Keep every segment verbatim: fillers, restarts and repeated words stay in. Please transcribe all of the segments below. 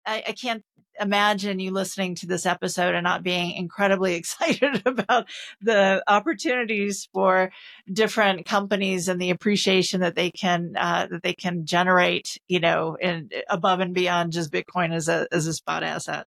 I, I can't imagine you listening to this episode and not being incredibly excited about the opportunities for different companies and the appreciation that they can uh, that they can generate, you know, in, above and beyond just Bitcoin as a as a spot asset.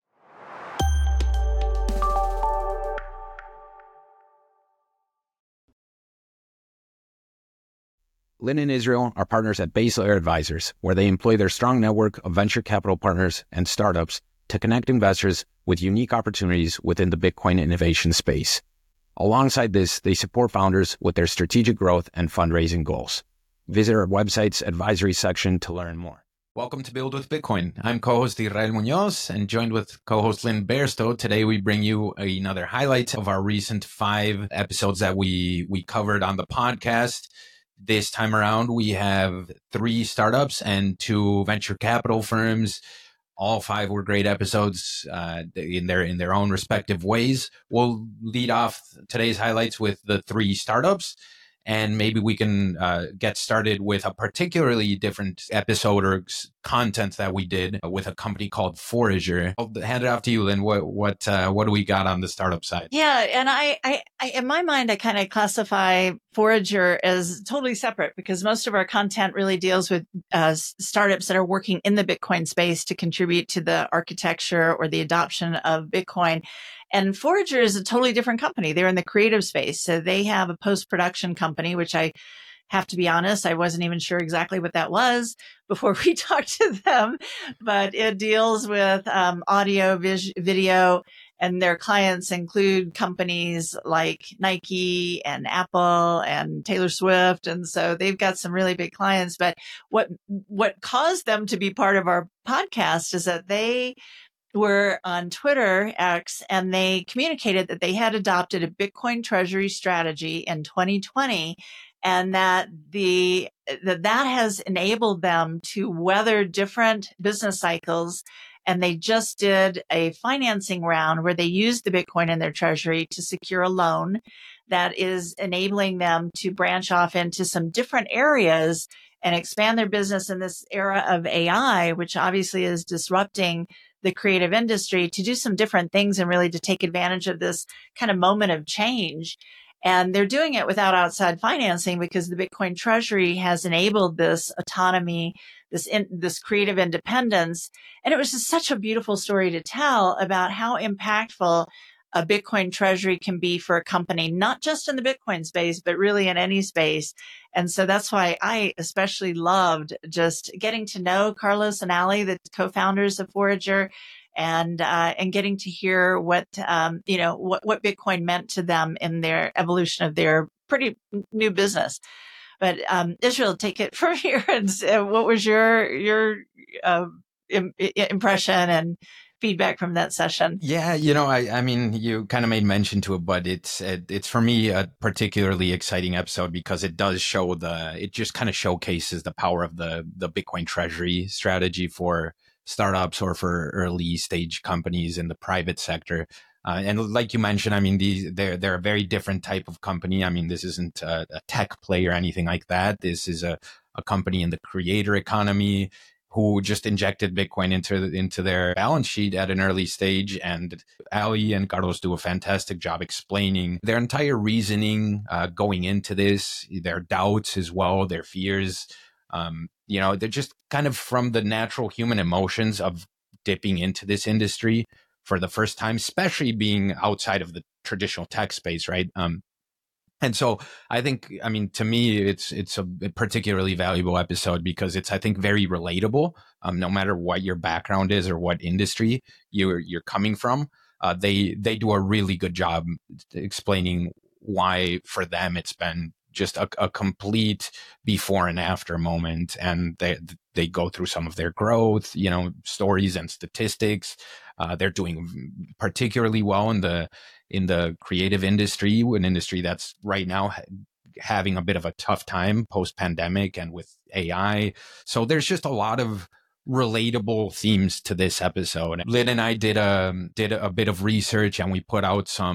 Lynn and Israel are partners at Base Layer Advisors, where they employ their strong network of venture capital partners and startups to connect investors with unique opportunities within the Bitcoin innovation space. Alongside this, they support founders with their strategic growth and fundraising goals. Visit our website's advisory section to learn more. Welcome to Build with Bitcoin. I'm co-host Israel Munoz and joined with co-host Lynn Bairstow. Today we bring you another highlight of our recent five episodes that we, we covered on the podcast. This time around, we have three startups and two venture capital firms. All five were great episodes uh, in their in their own respective ways. We'll lead off today's highlights with the three startups, and maybe we can uh, get started with a particularly different episode or content that we did with a company called Forager. I'll hand it off to you, Lynn. What what uh, what do we got on the startup side? Yeah, and I, I, I in my mind, I kind of classify Forager as totally separate because most of our content really deals with uh, startups that are working in the Bitcoin space to contribute to the architecture or the adoption of Bitcoin. And Forager is a totally different company. They're in the creative space. So they have a post-production company, which I have to be honest, I wasn't even sure exactly what that was before we talked to them, but it deals with um, audio, vis- video, and their clients include companies like Nike and Apple and Taylor Swift. And so they've got some really big clients. But what what caused them to be part of our podcast is that they were on Twitter X and they communicated that they had adopted a Bitcoin treasury strategy in twenty twenty. And that the that that has enabled them to weather different business cycles. And they just did a financing round where they used the Bitcoin in their treasury to secure a loan that is enabling them to branch off into some different areas and expand their business in this era of A I, which obviously is disrupting the creative industry, to do some different things and really to take advantage of this kind of moment of change. And they're doing it without outside financing because the Bitcoin treasury has enabled this autonomy, this in, this creative independence. And it was just such a beautiful story to tell about how impactful a Bitcoin treasury can be for a company, not just in the Bitcoin space, but really in any space. And so that's why I especially loved just getting to know Carlos and Ali, the co-founders of Forager, and uh, and getting to hear what um, you know what, what Bitcoin meant to them in their evolution of their pretty new business. But um, Israel, take it from here. And uh, what was your your uh, im- impression and feedback from that session? Yeah, you know, I, I mean, you kind of made mention to it, but it's it, it's for me a particularly exciting episode because it does show the it just kind of showcases the power of the the Bitcoin treasury strategy for startups or for early stage companies in the private sector. Uh, and like you mentioned, I mean, these they're they're a very different type of company. I mean, this isn't a, a tech play or anything like that. This is a, a company in the creator economy who just injected Bitcoin into into their balance sheet at an early stage. And Ali and Carlos do a fantastic job explaining their entire reasoning uh, going into this, their doubts as well, their fears. Um, you know, they're just kind of from the natural human emotions of dipping into this industry for the first time, especially being outside of the traditional tech space, right? Um, and so I think, I mean, to me, it's it's a particularly valuable episode because it's, I think, very relatable. Um, no matter what your background is or what industry you're you're coming from, uh, they they do a really good job explaining why for them it's been just a, a complete before and after moment. And they they go through some of their growth, you know, stories and statistics. Uh, they're doing particularly well in the in the creative industry, an industry that's right now ha- having a bit of a tough time post pandemic and with A I. So there's just a lot of relatable themes to this episode. Lynn and I did a did a bit of research and we put out some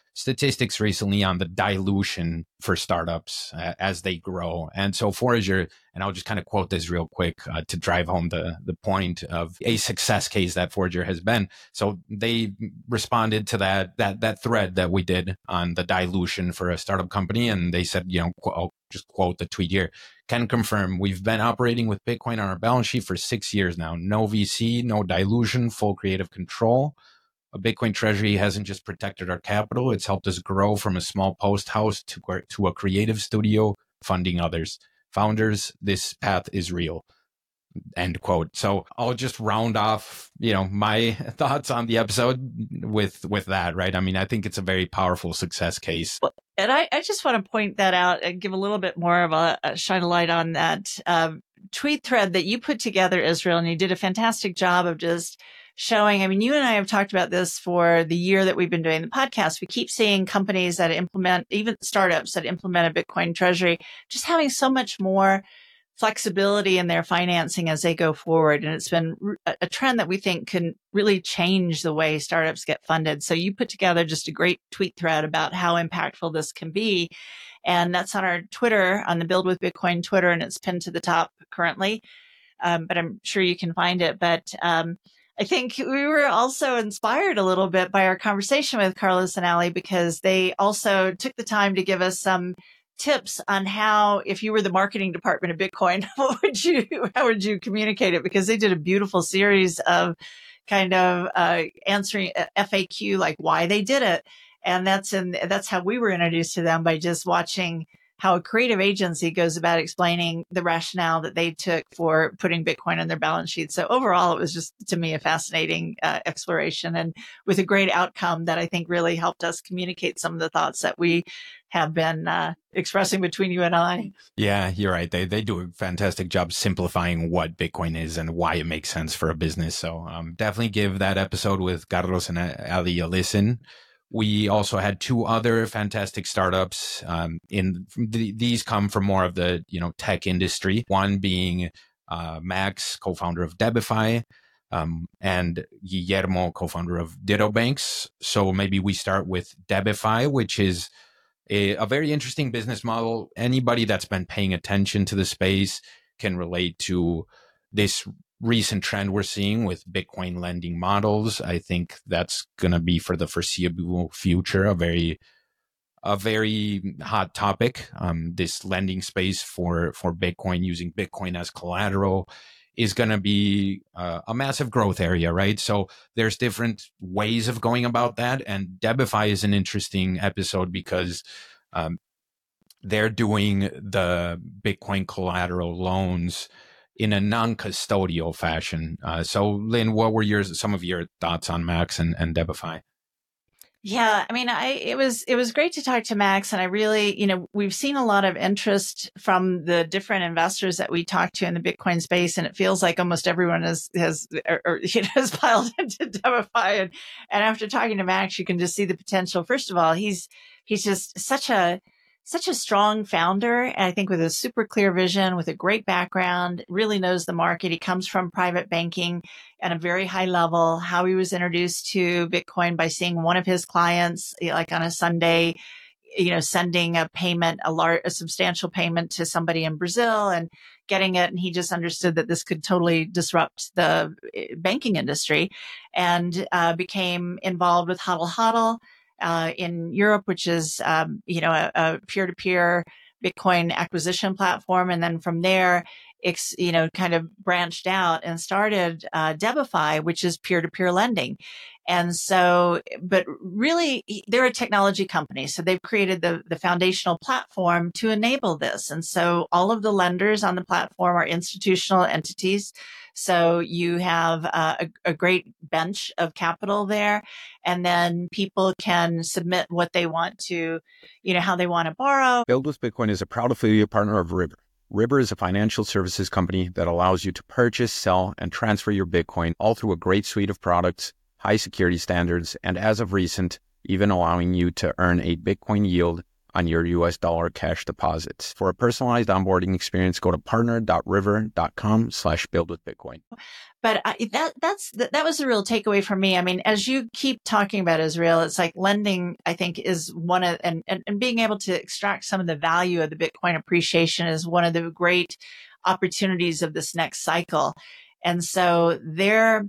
statistics recently on the dilution for startups uh, as they grow. And so Forager, and I'll just kind of quote this real quick uh, to drive home the, the point of a success case that Forager has been. So they responded to that, that, that thread that we did on the dilution for a startup company. And they said, you know, qu- I'll just quote the tweet here, can confirm we've been operating with Bitcoin on our balance sheet for six years now. No V C, no dilution, full creative control. A Bitcoin treasury hasn't just protected our capital, it's helped us grow from a small post house to, to a creative studio funding others. Founders, this path is real. End quote. So I'll just round off, you know, my thoughts on the episode with with that, right? I mean, I think it's a very powerful success case. Well, and I, I just want to point that out and give a little bit more of a, a shine a light on that um, tweet thread that you put together, Israel, and you did a fantastic job of just showing, I mean, you and I have talked about this for the year that we've been doing the podcast. We keep seeing companies that implement, even startups that implement a Bitcoin treasury, just having so much more flexibility in their financing as they go forward. And it's been a trend that we think can really change the way startups get funded. So you put together just a great tweet thread about how impactful this can be. And that's on our Twitter, on the Build with Bitcoin Twitter, and it's pinned to the top currently. Um, but I'm sure you can find it. But, um, I think we were also inspired a little bit by our conversation with Carlos and Ali, because they also took the time to give us some tips on how, if you were the marketing department of Bitcoin, what would you, how would you communicate it? Because they did a beautiful series of kind of uh, answering F A Q, like why they did it. And that's in, that's how we were introduced to them, by just watching how a creative agency goes about explaining the rationale that they took for putting Bitcoin on their balance sheet. So overall, it was just, to me, a fascinating uh, exploration, and with a great outcome that I think really helped us communicate some of the thoughts that we have been uh, expressing between you and I. Yeah, you're right. They they do a fantastic job simplifying what Bitcoin is and why it makes sense for a business. So um, definitely give that episode with Carlos and Ali a listen. We also had two other fantastic startups. Um, in th- these come from more of the you know tech industry. One being uh, Max, co-founder of Debify, um, and Guillermo, co-founder of Ditto Banks. So maybe we start with Debify, which is a, a very interesting business model. Anybody that's been paying attention to the space can relate to this recent trend we're seeing with Bitcoin lending models. I think that's going to be, for the foreseeable future, a very, a very hot topic. Um, this lending space for, for Bitcoin, using Bitcoin as collateral, is going to be uh, a massive growth area, right? So there's different ways of going about that. And Debify is an interesting episode because um, they're doing the Bitcoin collateral loans in a non-custodial fashion. Uh, so, Lynn, what were your some of your thoughts on Max and, and Debify? Yeah, I mean, I it was it was great to talk to Max, and I really, you know, we've seen a lot of interest from the different investors that we talked to in the Bitcoin space, and it feels like almost everyone has has or, or, you know, has piled into Debify. And and after talking to Max, you can just see the potential. First of all, he's he's just such a such a strong founder, and I think with a super clear vision, with a great background, really knows the market. He comes from private banking at a very high level. How he was introduced to Bitcoin by seeing one of his clients, like on a Sunday, you know, sending a payment, a large, a substantial payment to somebody in Brazil and getting it. And he just understood that this could totally disrupt the banking industry, and uh, became involved with Hodl Hodl. Uh, in Europe, which is, um, you know, a, a peer-to-peer Bitcoin acquisition platform. And then from there, ex, you know, kind of branched out and started uh, Debify, which is peer-to-peer lending. And so, but really, they're a technology company. So they've created the, the foundational platform to enable this. And so all of the lenders on the platform are institutional entities. So you have uh, a, a great bench of capital there, and then people can submit what they want to, you know, how they want to borrow. Build with Bitcoin is a proud affiliate partner of River. River is a financial services company that allows you to purchase, sell, and transfer your Bitcoin all through a great suite of products, high security standards, and as of recent, even allowing you to earn a Bitcoin yield on your U S dollar cash deposits. For a personalized onboarding experience, go to partner.river.com slash build with Bitcoin. But I, that that's that was the real takeaway for me. I mean, as you keep talking about Israel, it's like lending, I think, is one of, and, and, and being able to extract some of the value of the Bitcoin appreciation is one of the great opportunities of this next cycle. And so they're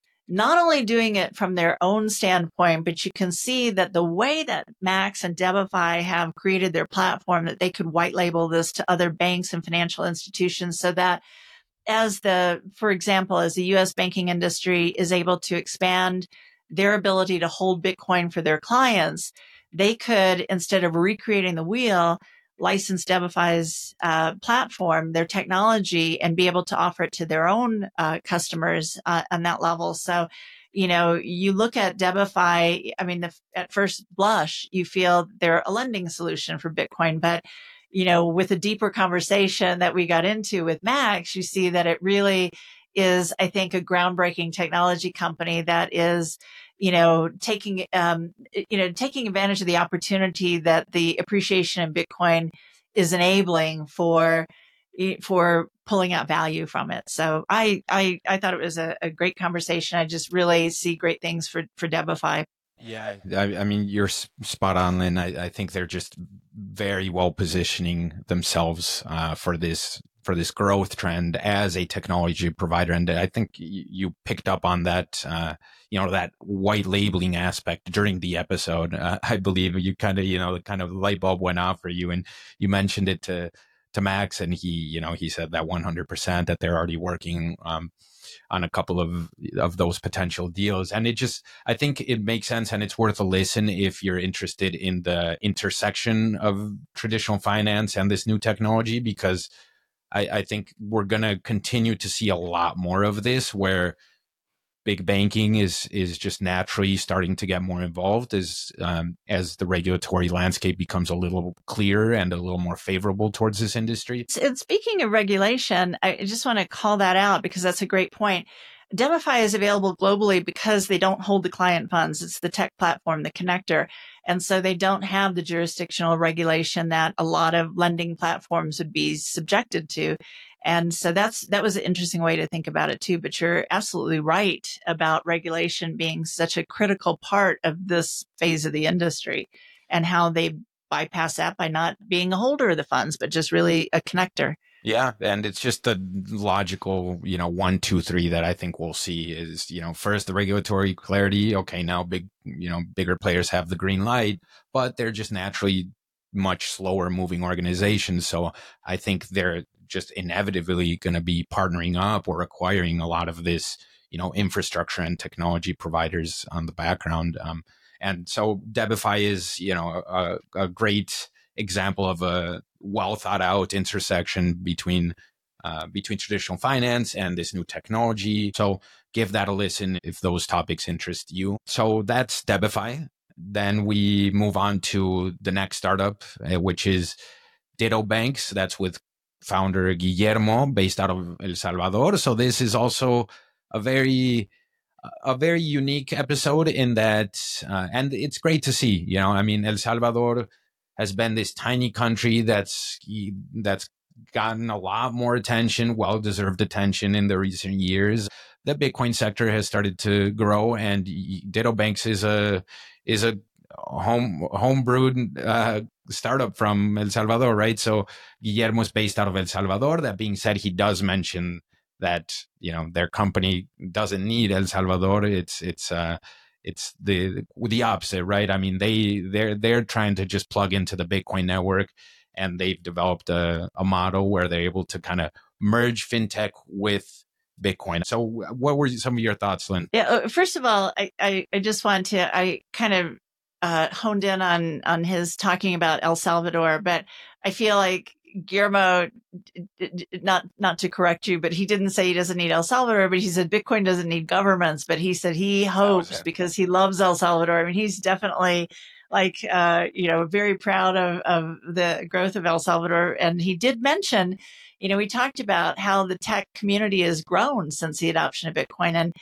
not only doing it from their own standpoint, but you can see that the way that Max and Debify have created their platform, that they could white label this to other banks and financial institutions so that as the, for example, as the U S banking industry is able to expand their ability to hold Bitcoin for their clients, they could, instead of recreating the wheel, license Debify's uh, platform, their technology, and be able to offer it to their own uh, customers uh, on that level. So, you know, you look at Debify, I mean, the, at first blush, you feel they're a lending solution for Bitcoin. But, you know, with a deeper conversation that we got into with Max, you see that it really is, I think, a groundbreaking technology company that is, you know, taking, um, you know, taking advantage of the opportunity that the appreciation in Bitcoin is enabling for, for pulling out value from it. So I, I, I thought it was a, a great conversation. I just really see great things for, for Debify. Yeah, I, I mean, you're spot on, Lynn. I, I think they're just very well positioning themselves uh, for this for this growth trend as a technology provider. And I think you picked up on that, uh, you know, that white labeling aspect during the episode. Uh, I believe you kind of, you know, the kind of light bulb went off for you, and you mentioned it to to Max, and he, you know, he said that one hundred percent that they're already working um, on a couple of of those potential deals. And it just, I think it makes sense, and it's worth a listen if you're interested in the intersection of traditional finance and this new technology, because I, I think we're going to continue to see a lot more of this, where big banking is is just naturally starting to get more involved as um, as the regulatory landscape becomes a little clearer and a little more favorable towards this industry. And speaking of regulation, I just want to call that out because that's a great point. Debify is available globally because they don't hold the client funds. It's the tech platform, the connector. And so they don't have the jurisdictional regulation that a lot of lending platforms would be subjected to. And so that's, that was an interesting way to think about it too. But you're absolutely right about regulation being such a critical part of this phase of the industry and how they bypass that by not being a holder of the funds, but just really a connector. Yeah. And it's just the logical, you know, one, two, three that I think we'll see is, you know, first the regulatory clarity. Okay. Now big, you know, bigger players have the green light, but they're just naturally much slower moving organizations. So I think they're just inevitably going to be partnering up or acquiring a lot of this, you know, infrastructure and technology providers on the background. Um, and so Debify is, you know, a, a great example of a well thought out intersection between uh, between traditional finance and this new technology. So give that a listen if those topics interest you. So that's Debify. Then we move on to the next startup, uh, which is Ditto Banks. That's with founder Guillermo, based out of El Salvador. So this is also a very a very unique episode in that, uh, and it's great to see. You know, I mean, El Salvador has been this tiny country that's that's gotten a lot more attention, well-deserved attention in the recent years. The Bitcoin sector has started to grow, and Ditto Banks is a is a home homebrewed uh, startup from El Salvador, right? So Guillermo's based out of El Salvador. That being said, he does mention that, you know, their company doesn't need El Salvador. It's it's uh, It's the the opposite, right? I mean, they they're they're trying to just plug into the Bitcoin network, and they've developed a, a model where they're able to kind of merge fintech with Bitcoin. So, what were some of your thoughts, Lynn? Yeah, first of all, I I, I just want to I kind of uh, honed in on on his talking about El Salvador, but I feel like Guillermo, not not to correct you, but he didn't say he doesn't need El Salvador, but he said Bitcoin doesn't need governments, but he said he hopes because he loves El Salvador. I mean, he's definitely like, uh, you know, very proud of, of the growth of El Salvador. And he did mention, you know, we talked about how the tech community has grown since the adoption of Bitcoin. And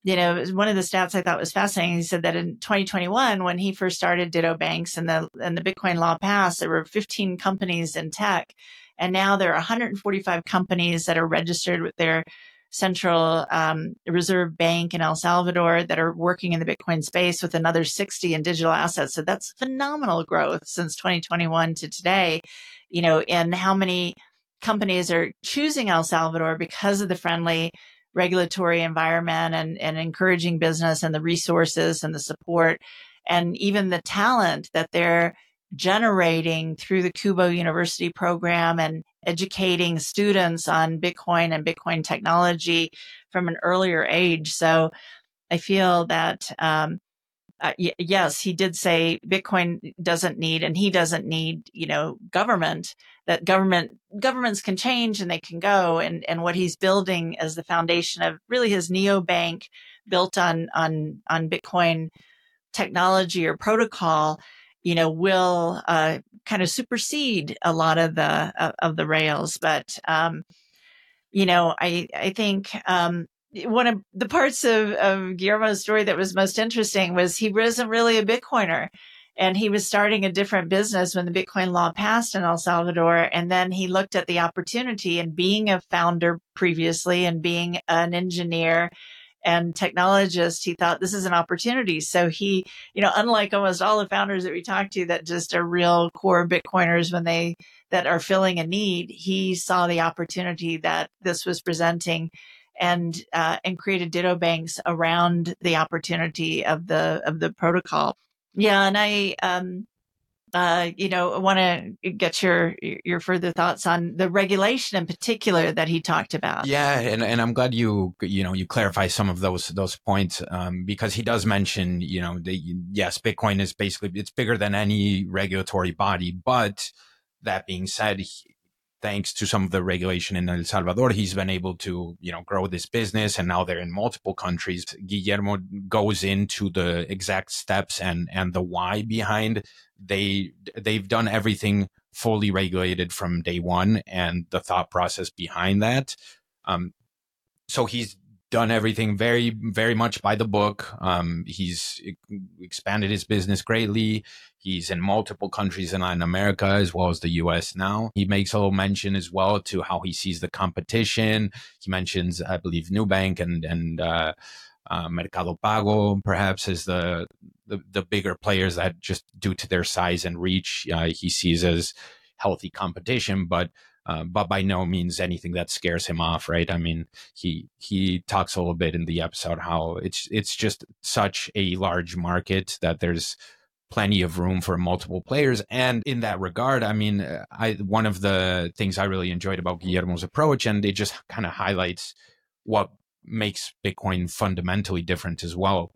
you know, one of the stats I thought was fascinating. He said that in twenty twenty-one, when he first started Ditto Banks and the, and the Bitcoin law passed, there were fifteen companies in tech. And now there are one hundred forty-five companies that are registered with their central um, reserve bank in El Salvador that are working in the Bitcoin space, with another sixty in digital assets. So that's phenomenal growth since twenty twenty-one to today, you know, and how many companies are choosing El Salvador because of the friendly regulatory environment and, and encouraging business and the resources and the support and even the talent that they're generating through the Kubo University program and educating students on Bitcoin and Bitcoin technology from an earlier age. So I feel that, um, uh, y- yes, he did say Bitcoin doesn't need, and he doesn't need, you know, government, that government, governments can change and they can go. And, and what he's building as the foundation of really his neobank built on, on, on Bitcoin technology or protocol, you know, will uh, kind of supersede a lot of the uh, of the rails. But um, you know, I I think um, one of the parts of, of Guillermo's story that was most interesting was he wasn't really a Bitcoiner, and he was starting a different business when the Bitcoin law passed in El Salvador. And then he looked at the opportunity, and being a founder previously and being an engineer and technologist, he thought this is an opportunity. So he, you know, unlike almost all the founders that we talked to that just are real core Bitcoiners when they, that are filling a need, he saw the opportunity that this was presenting and, uh, and created Ditto Banks around the opportunity of the, of the protocol. Yeah. And I, um, Uh, you know, I want to get your your further thoughts on the regulation in particular that he talked about. Yeah, and, and I'm glad you you know you clarify some of those those points um, because he does mention you know the, yes, Bitcoin is basically, it's bigger than any regulatory body, but that being said, he, thanks to some of the regulation in El Salvador, he's been able to, you know, grow this business, and now they're in multiple countries. Guillermo goes into the exact steps and, and the why behind they, they've done everything fully regulated from day one and the thought process behind that. Um, so he's done everything very, very much by the book. Um, he's expanded his business greatly. He's in multiple countries in Latin America as well as the U S now. He makes a little mention as well to how he sees the competition. He mentions, I believe, Nubank and, and, uh, uh, Mercado Pago, perhaps, as the, the, the bigger players that just due to their size and reach, uh, he sees as healthy competition, but Uh, but by no means anything that scares him off, right? I mean, he he talks a little bit in the episode how it's it's just such a large market that there's plenty of room for multiple players. And in that regard, I mean, I one of the things I really enjoyed about Guillermo's approach, and it just kind of highlights what makes Bitcoin fundamentally different as well,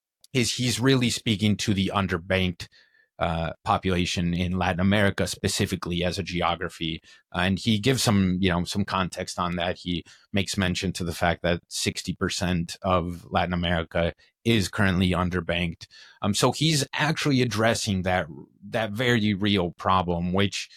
is he's really speaking to the underbanked Uh, population in Latin America, specifically as a geography. And he gives some, you know, some context on that. He makes mention to the fact that sixty percent of Latin America is currently underbanked. Um, so he's actually addressing that, that very real problem, which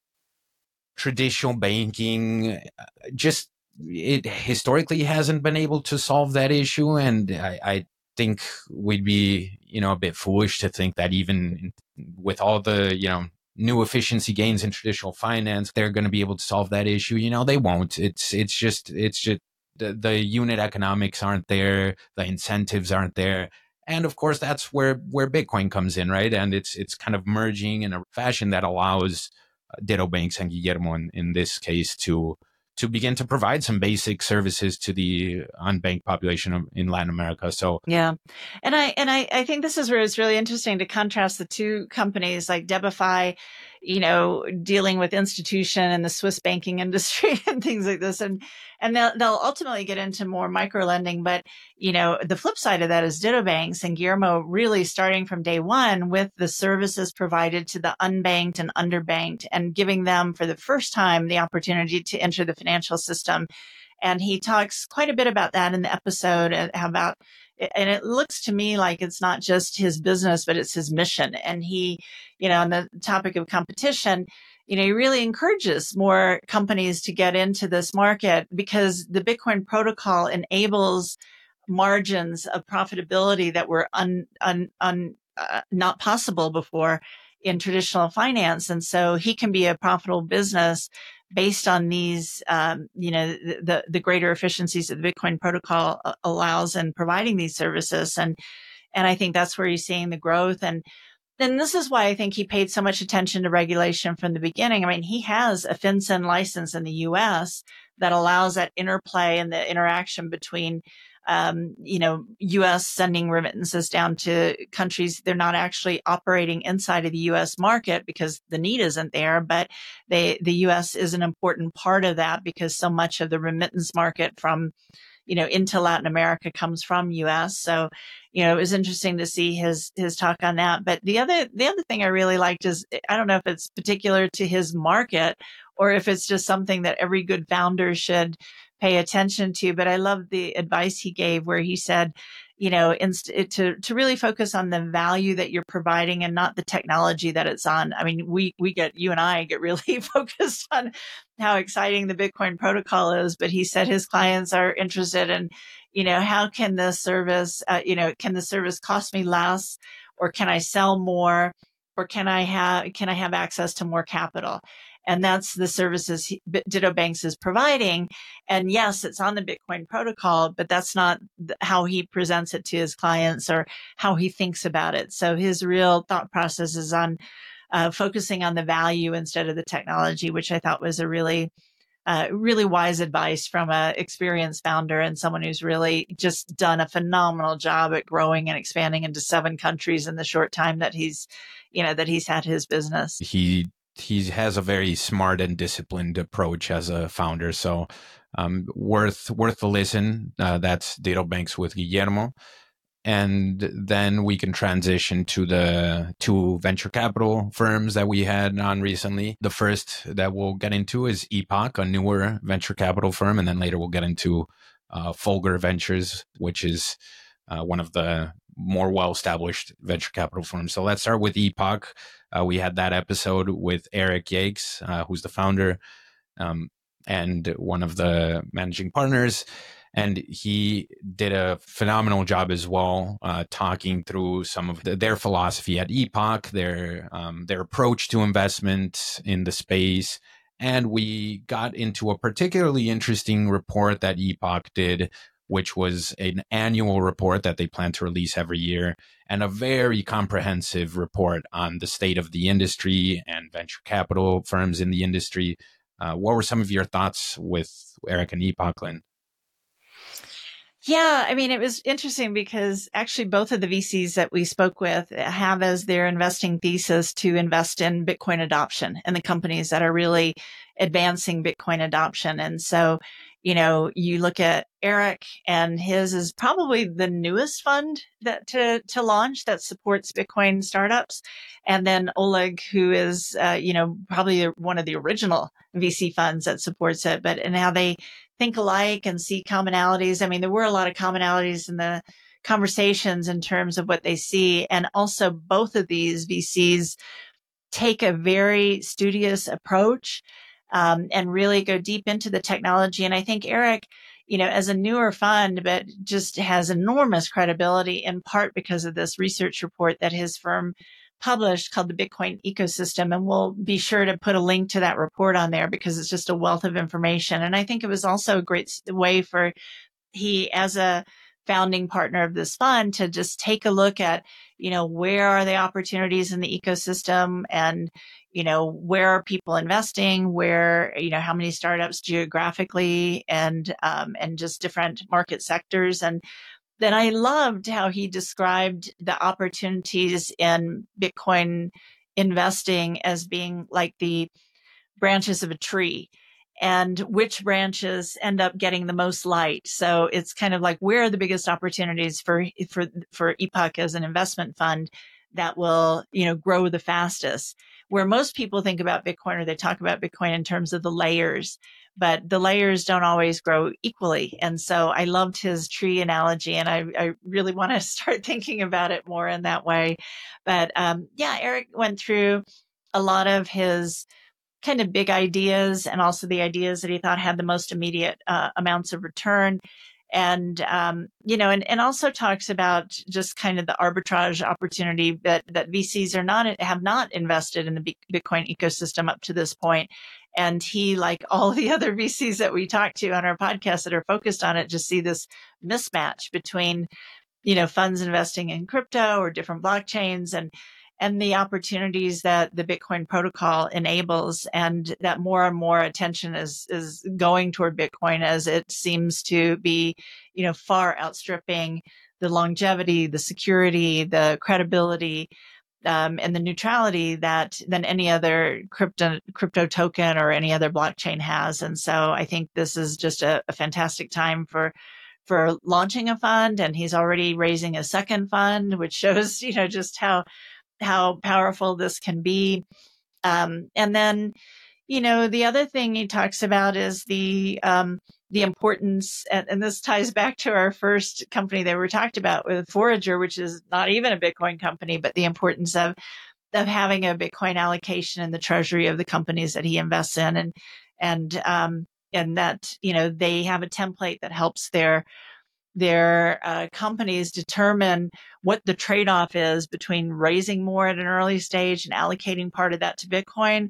traditional banking just, it historically hasn't been able to solve that issue. And I, I think we'd be, you know, a bit foolish to think that even with all the, you know, new efficiency gains in traditional finance, they're going to be able to solve that issue. You know, they won't. It's, it's just, it's just the, the unit economics aren't there. The incentives aren't there. And of course, that's where, where Bitcoin comes in, right? And it's, it's kind of merging in a fashion that allows Ditto Banks and Guillermo in, in this case to, to begin to provide some basic services to the unbanked population in Latin America. So yeah, and I and I, I think this is where it's really interesting to contrast the two companies like Debify, you know, dealing with institution and the Swiss banking industry and things like this, and and they'll they'll ultimately get into more micro lending. But you know, the flip side of that is Ditto Banks and Guillermo really starting from day one with the services provided to the unbanked and underbanked, and giving them for the first time the opportunity to enter the financial system. And he talks quite a bit about that in the episode, and about, and it looks to me like it's not just his business, but it's his mission. And he, you know, on the topic of competition, you know, he really encourages more companies to get into this market because the Bitcoin protocol enables margins of profitability that were un, un, un, uh, not possible before in traditional finance. And so he can be a profitable business based on these, um, you know, the, the greater efficiencies that the Bitcoin protocol allows in providing these services. And, and I think that's where he's seeing the growth. And then this is why I think he paid so much attention to regulation from the beginning. I mean, he has a FinCEN license in the U S that allows that interplay and the interaction between, um, you know, U S sending remittances down to countries. They're not actually operating inside of the U S market because the need isn't there, but they, the U S is an important part of that because so much of the remittance market from, you know, into Latin America comes from U S. So, you know, it was interesting to see his, his talk on that. But the other, the other thing I really liked is, I don't know if it's particular to his market or if it's just something that every good founder should pay attention to, but I love the advice he gave where he said, you know, inst- to, to really focus on the value that you're providing and not the technology that it's on. I mean, we, we get, you and I get really focused on how exciting the Bitcoin protocol is, but he said his clients are interested in, you know, how can this service, uh, you know, can the service cost me less, or can I sell more, or can I have, can I have access to more capital? And that's the services he, Ditto Banks is providing. And yes, it's on the Bitcoin protocol, but that's not how he presents it to his clients or how he thinks about it. So his real thought process is on uh, focusing on the value instead of the technology, which I thought was a really, uh, really wise advice from an experienced founder and someone who's really just done a phenomenal job at growing and expanding into seven countries in the short time that he's, you know, that he's had his business. He He has a very smart and disciplined approach as a founder. So um, worth worth the listen. Uh, that's Ditto Banks with Guillermo. And then we can transition to the two venture capital firms that we had on recently. The first that we'll get into is Epoch, a newer venture capital firm. And then later we'll get into uh, Folger Ventures, which is uh, one of the more well-established venture capital firms. So let's start with Epoch. Uh, we had that episode with Eric Yakes, uh, who's the founder um, and one of the managing partners. And he did a phenomenal job as well, uh, talking through some of the, their philosophy at Epoch, their um, their approach to investment in the space. And we got into a particularly interesting report that Epoch did, which was an annual report that they plan to release every year, and a very comprehensive report on the state of the industry and venture capital firms in the industry. Uh, what were some of your thoughts with Eric and Epoch, Lynn? Yeah, I mean, it was interesting because actually both of the V Cs that we spoke with have as their investing thesis to invest in Bitcoin adoption and the companies that are really advancing Bitcoin adoption. And so, you know, you look at Eric, and his is probably the newest fund that to, to launch that supports Bitcoin startups. And then Oleg, who is, uh, you know, probably one of the original V C funds that supports it, but and how they think alike and see commonalities. I mean, there were a lot of commonalities in the conversations in terms of what they see. And also both of these V Cs take a very studious approach um, and really go deep into the technology. And I think Eric, you know, as a newer fund, but just has enormous credibility in part because of this research report that his firm published called the Bitcoin Ecosystem. And we'll be sure to put a link to that report on there because it's just a wealth of information. And I think it was also a great way for he, as a founding partner of this fund, to just take a look at, you know, where are the opportunities in the ecosystem and, you know, where are people investing, where, you know, how many startups geographically and, um, and just different market sectors. And then I loved how he described the opportunities in Bitcoin investing as being like the branches of a tree and which branches end up getting the most light. So it's kind of like, where are the biggest opportunities for, for, for Epoch as an investment fund that will, you know, grow the fastest? Where most people think about Bitcoin, or they talk about Bitcoin in terms of the layers, but the layers don't always grow equally. And so I loved his tree analogy, and I, I really want to start thinking about it more in that way. But um, yeah, Eric went through a lot of his kind of big ideas and also the ideas that he thought had the most immediate uh, amounts of return. And, um, you know, and, and also talks about just kind of the arbitrage opportunity that, that V Cs are not, have not invested in the Bitcoin ecosystem up to this point. And he, like all the other V Cs that we talk to on our podcast that are focused on it, just see this mismatch between, you know, funds investing in crypto or different blockchains and, and the opportunities that the Bitcoin protocol enables, and that more and more attention is, is going toward Bitcoin as it seems to be, you know, far outstripping the longevity, the security, the credibility, um, and the neutrality that than any other crypto, crypto token or any other blockchain has. And so I think this is just a, a fantastic time for for launching a fund, and he's already raising a second fund, which shows, you know, just how how powerful this can be. Um, and then, you know, the other thing he talks about is the, um, the importance, and, and this ties back to our first company that we talked about with Forager, which is not even a Bitcoin company, but the importance of, of having a Bitcoin allocation in the treasury of the companies that he invests in. And, and, um, and that, you know, they have a template that helps their their uh, companies determine what the trade-off is between raising more at an early stage and allocating part of that to Bitcoin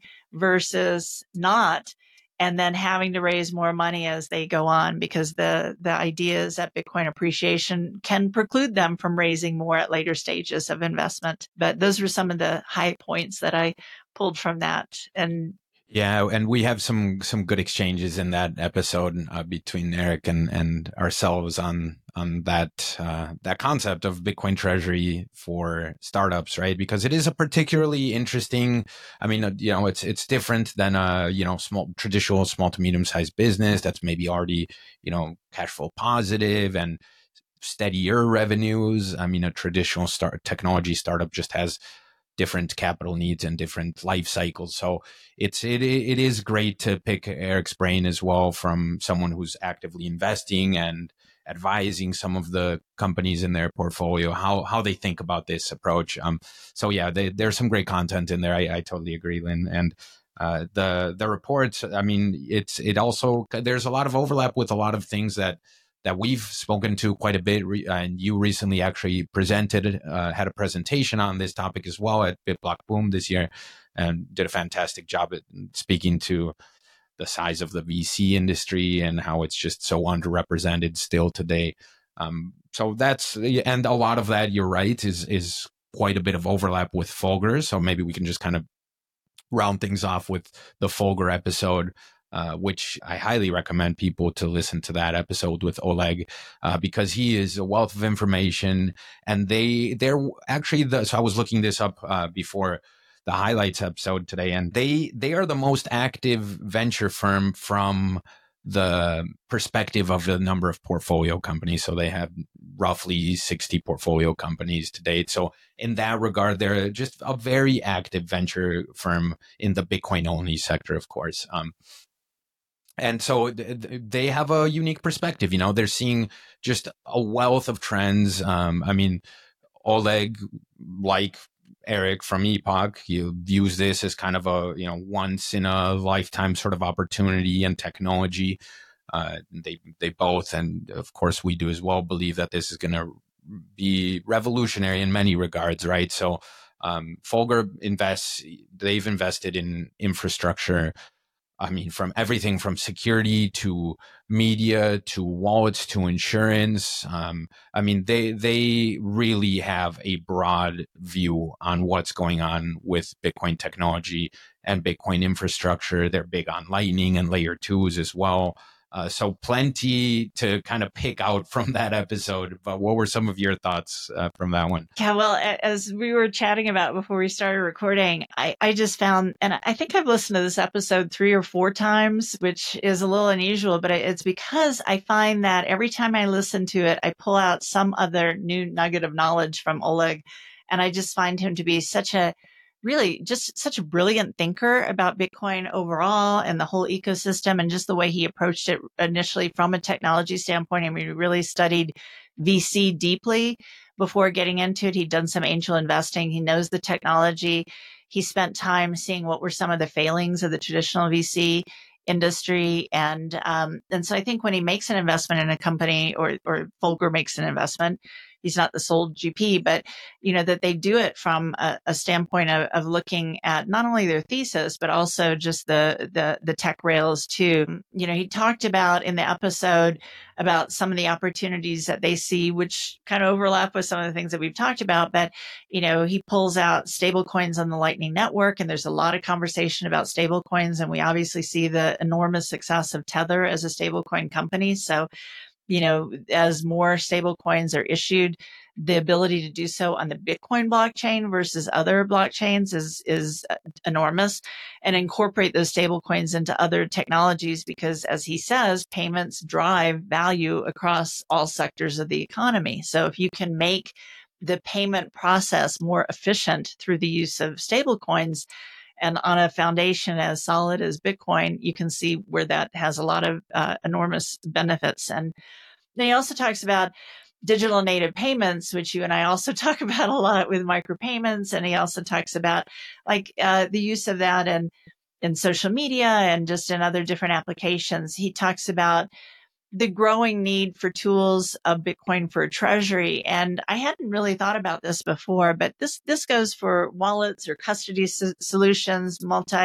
versus not, and then having to raise more money as they go on, because the, the idea is that Bitcoin appreciation can preclude them from raising more at later stages of investment. But those were some of the high points that I pulled from that. And yeah, and we have some some good exchanges in that episode uh, between Eric and, and ourselves on on that uh, that concept of Bitcoin Treasury for startups, right? Because it is a particularly interesting. I mean, uh, you know, it's it's different than a you know small traditional small to medium sized business that's maybe already you know cash flow positive and steadier revenues. I mean, a traditional start technology startup just has different capital needs and different life cycles. So it's, it, it is great to pick Eric's brain as well from someone who's actively investing and advising some of the companies in their portfolio, how, how they think about this approach. Um, so yeah, they, there's some great content in there. I, I totally agree, Lynn. And, uh, the, the reports, I mean, it's, it also, there's a lot of overlap with a lot of things that, that we've spoken to quite a bit, and you recently actually presented, uh, had a presentation on this topic as well at BitBlock Boom this year, and did a fantastic job at speaking to the size of the V C industry and how it's just so underrepresented still today. Um, so that's, and a lot of that, you're right, is is quite a bit of overlap with Folger. So maybe we can just kind of round things off with the Folger episode. Uh, which I highly recommend people to listen to that episode with Oleg, uh, because he is a wealth of information. And they, they're actually the, so I was looking this up uh, before the highlights episode today, and they, they are the most active venture firm from the perspective of the number of portfolio companies. So they have roughly sixty portfolio companies to date. So in that regard, they're just a very active venture firm in the Bitcoin only sector, of course. Um, And so they have a unique perspective. You know, they're seeing just a wealth of trends. Um, I mean, Oleg, like Eric from Epoch, you views this as kind of a, you know, once in a lifetime sort of opportunity and technology. Uh, they, they both, and of course we do as well, believe that this is going to be revolutionary in many regards, right? So, um, Folger invests, they've invested in infrastructure. I mean, from everything from security to media to wallets to insurance. Um, I mean, they they really have a broad view on what's going on with Bitcoin technology and Bitcoin infrastructure. They're big on Lightning and layer twos as well. Uh, so plenty to kind of pick out from that episode. But what were some of your thoughts uh, from that one? Yeah, well, as we were chatting about before we started recording, I, I just found, and I think I've listened to this episode three or four times, which is a little unusual, but it's because I find that every time I listen to it, I pull out some other new nugget of knowledge from Oleg. And I just find him to be such a really just such a brilliant thinker about Bitcoin overall and the whole ecosystem, and just the way he approached it initially from a technology standpoint. I mean, he really studied V C deeply before getting into it. He'd done some angel investing. He knows the technology. He spent time seeing what were some of the failings of the traditional V C industry. And, um, and so I think when he makes an investment in a company or, or Volcker makes an investment, he's not the sole G P, but, you know, that they do it from a, a standpoint of, of looking at not only their thesis, but also just the, the, the tech rails too. You know, he talked about in the episode about some of the opportunities that they see, which kind of overlap with some of the things that we've talked about. But, you know, he pulls out stable coins on the Lightning Network, and there's a lot of conversation about stable coins. And we obviously see the enormous success of Tether as a stablecoin company. So, you know, as more stable coins are issued, the ability to do so on the Bitcoin blockchain versus other blockchains is, is enormous, and incorporate those stable coins into other technologies, because as he says, payments drive value across all sectors of the economy. So if you can make the payment process more efficient through the use of stable coins, and on a foundation as solid as Bitcoin, you can see where that has a lot of uh, enormous benefits. And then he also talks about digital native payments, which you and I also talk about a lot with micropayments. And he also talks about like uh, the use of that in, in social media and just in other different applications. He talks about the growing need for tools of Bitcoin for treasury. And I hadn't really thought about this before, but this, this goes for wallets or custody so- solutions,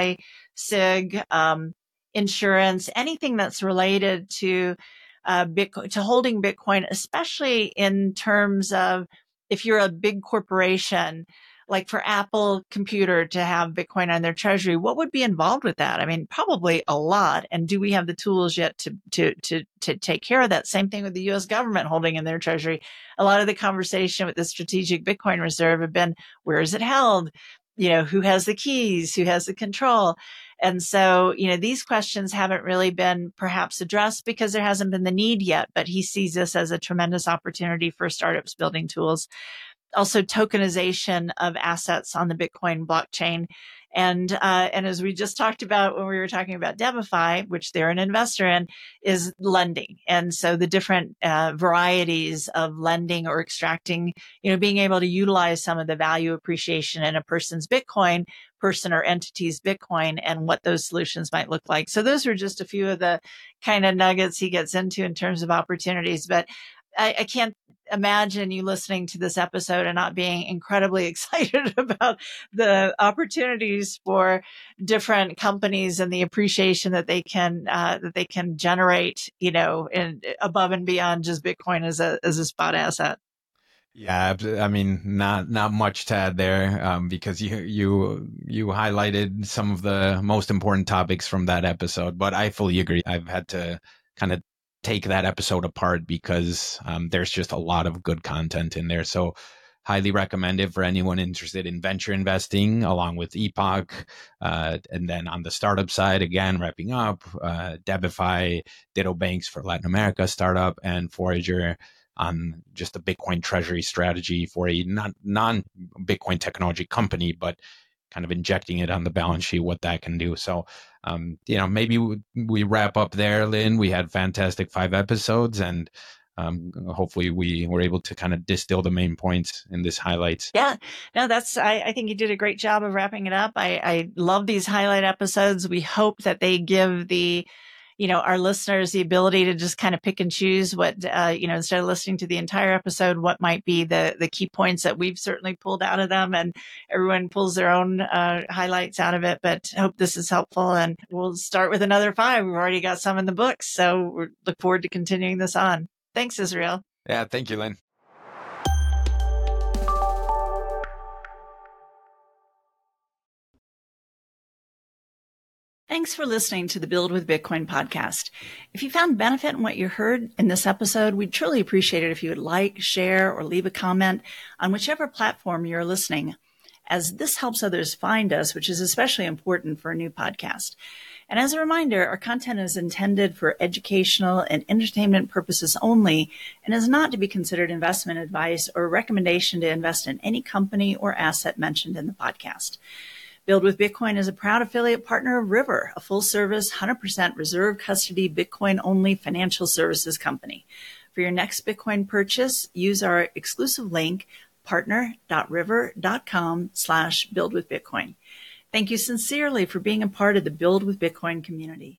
multi-sig, um, insurance, anything that's related to, uh, Bitcoin, to holding Bitcoin, especially in terms of if you're a big corporation, like for Apple Computer to have Bitcoin on their treasury, what would be involved with that? I mean, probably a lot. And do we have the tools yet to, to, to, to take care of that? Same thing with the U S government holding in their treasury. A lot of the conversation with the strategic Bitcoin reserve have been, where is it held? You know, who has the keys? Who has the control? And so, you know, these questions haven't really been perhaps addressed because there hasn't been the need yet, but he sees this as a tremendous opportunity for startups building tools. Also tokenization of assets on the Bitcoin blockchain. And, uh, and as we just talked about when we were talking about Devify, which they're an investor in, is lending. And so the different, uh, varieties of lending or extracting, you know, being able to utilize some of the value appreciation in a person's Bitcoin, person or entity's Bitcoin, and what those solutions might look like. So those are just a few of the kind of nuggets he gets into in terms of opportunities. But I, I can't imagine you listening to this episode and not being incredibly excited about the opportunities for different companies and the appreciation that they can uh, that they can generate, you know, in, above and beyond just Bitcoin as a as a spot asset. Yeah, I mean, not not much to add there, um, because you you you highlighted some of the most important topics from that episode. But I fully agree. I've had to kind of take that episode apart because um, there's just a lot of good content in there. So highly recommend it for anyone interested in venture investing, along with Epoch. Uh, and then on the startup side, again, wrapping up, uh, Devify, Ditto Banks for Latin America startup, and Forager on just the Bitcoin treasury strategy for a non, non-Bitcoin technology company, but kind of injecting it on the balance sheet, what that can do. So, um, you know, maybe we, we wrap up there, Lynn. We had fantastic five episodes, and um, hopefully we were able to kind of distill the main points in this highlights. Yeah, no, that's, I, I think you did a great job of wrapping it up. I, I love these highlight episodes. We hope that they give the, you know, our listeners the ability to just kind of pick and choose what, uh, you know, instead of listening to the entire episode, what might be the, the key points that we've certainly pulled out of them, and everyone pulls their own, uh, highlights out of it. But I hope this is helpful, and we'll start with another five. We've already got some in the books, so we look forward to continuing this on. Thanks, Israel. Yeah. Thank you, Lynn. Thanks for listening to the Build with Bitcoin podcast. If you found benefit in what you heard in this episode, we'd truly appreciate it if you would like, share, or leave a comment on whichever platform you're listening, as this helps others find us, which is especially important for a new podcast. And as a reminder, our content is intended for educational and entertainment purposes only, and is not to be considered investment advice or a recommendation to invest in any company or asset mentioned in the podcast. Build with Bitcoin is a proud affiliate partner of River, a full-service, one hundred percent reserve custody, Bitcoin-only financial services company. For your next Bitcoin purchase, use our exclusive link, partner.river.com slash build with Bitcoin. Thank you sincerely for being a part of the Build with Bitcoin community.